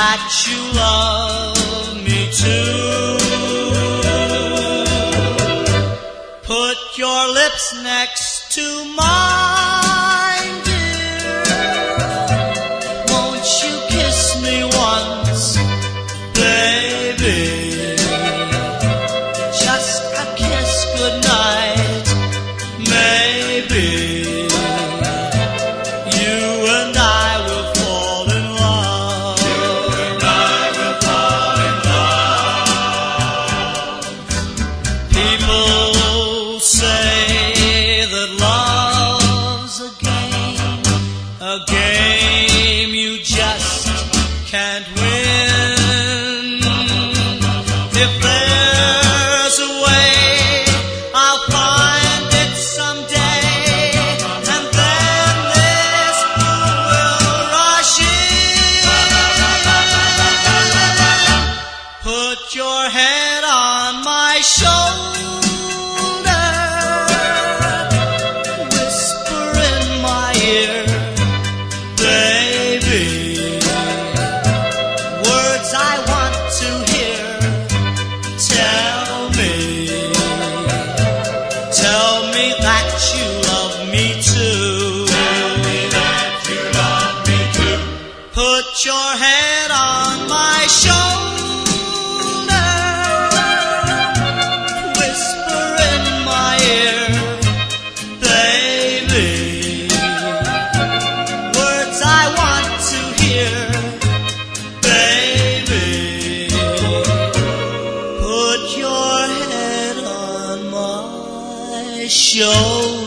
that you love me too. Put your lips next to mine, dear. Won't you kiss me once, baby? Just a kiss goodnight, maybe. You and I will fall in love. You and I will fall in love. People say that love's a game you just can't win. If there's a way, I'll find it someday, and then this moon will rush in. Put your head on my shoulder, whisper in my ear, baby, words I want to hear. Tell me that you love me too. Tell me that you love me too. Put your head on my shoulder, whisper in my ear, baby, words I want to hear, baby. Put your head on my shoulder.